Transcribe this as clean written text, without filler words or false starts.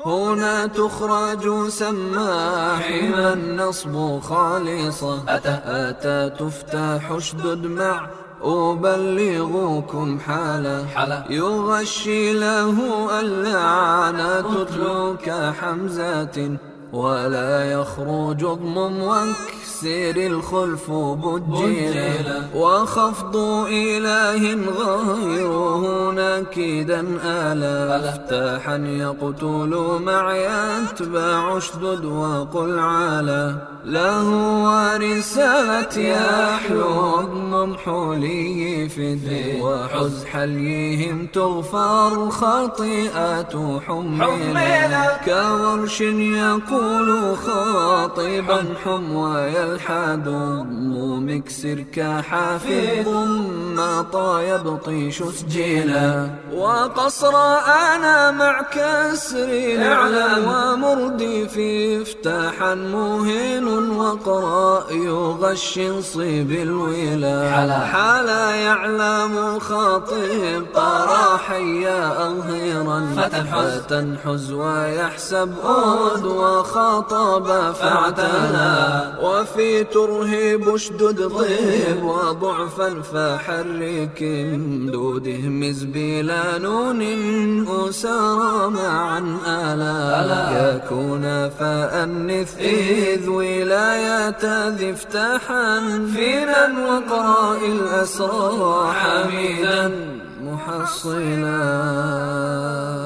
هنا تخرج سماحين النصب خالصة. أتى تفتح اشدد مع أبلغكم حالا. يغشي له اللعنة تتلو كحمزة ولا يخرج اضمم واكسر الخلف بجيلا. وخفض إله غيره ناكدا آلا. افتاحا يقتل مع يتبع اشدد وقل علا. له ورسالة يحلو اضمم حلي في الدين. وحز حليهم تغفر الخطيئات حملا. كورش يقول خاطبا حم ويلحد مكسر كحافظ ما يبطيش سجيلا. وقصر أنا مع كسر الإعلام ومردي في افتاحا مهين. وقراء يغشي صيب الولا. حالا يعلم خاطب طرى حيا أظهرا. فتنحز ويحسب أود وخاطب فاعتنى. وفي ترهب اشدد طيب وضعفا فحرك امدوده مزبيلا نون أسار معا آلا. يكون فأنث إذ ولاية ذي افتاحا فينا وقراء الأسرى حميدا محصلا.